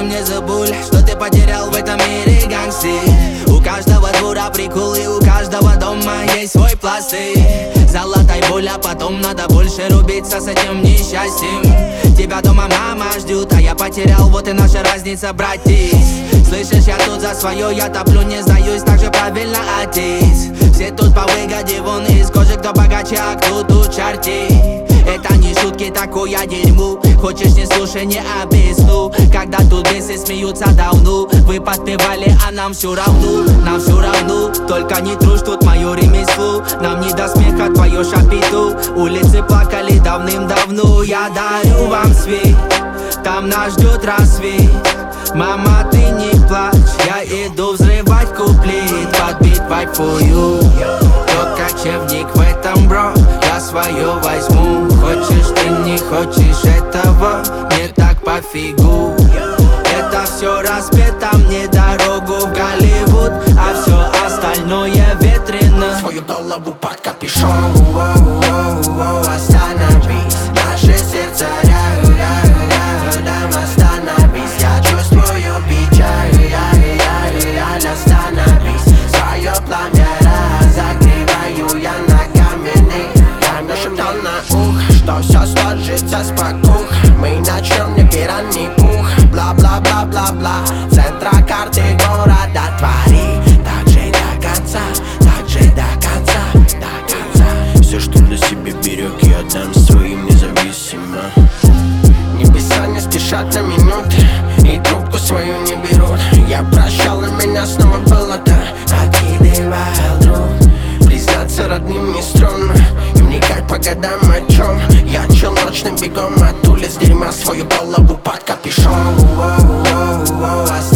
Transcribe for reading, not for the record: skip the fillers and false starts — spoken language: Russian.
Зачем не забудь, что ты потерял в этом мире гангстер? У каждого двора приколы, у каждого дома есть свой пластырь. Золотая боль, а потом надо больше рубиться с этим несчастьем. Тебя дома мама ждет, а я потерял, вот и наша разница, братец. Слышишь, я тут за свое, я топлю, не сдаюсь, так же правильно, отец. Все тут по выгоде, вон из кожи, кто богаче, а кто тут черти. Это не шутки, такое дерьмо. Хочешь, не слушай, не объясню. Когда тут бесы смеются давно, вы подпевали, а нам все равно. Нам все равно, только не трушь тут мое ремесло. Нам не до смеха твое шапито. Улицы плакали давным-давно. Я дарю вам свет, там нас ждет рассвет. Мама, ты не плачь, я иду взрывать куплет. Подбит vibe for you. Тот кочевник в этом, бро, я свое возьму. Хочешь ты, не хочешь этого, мне так пофигу. Это все распето, мне дорогу в Голливуд, а все остальное ветрено. Свою голову под капюшон, остановись. Наше сердце рядом, остановись. Я чувствую печаль, остановись. Свое пламя разогреваю я на каменный. Я нашептал на ухо, что все сложится с покух. Мы начнем, не пираньи пух. Бла-бла-бла-бла-бла. Центра карты города твори. Так же до конца, так же до конца, до конца. Все, что на себе берег, я отдам своим независимо. Небеса не спешат на минуты, и трубку свою не берут. Я прощал, и меня снова было то откидывал друг. Признаться родным не стрёмно, и вникать по годам о чем. Я чел ночным бегом от улиц дерьма. Свою голову под капюшон,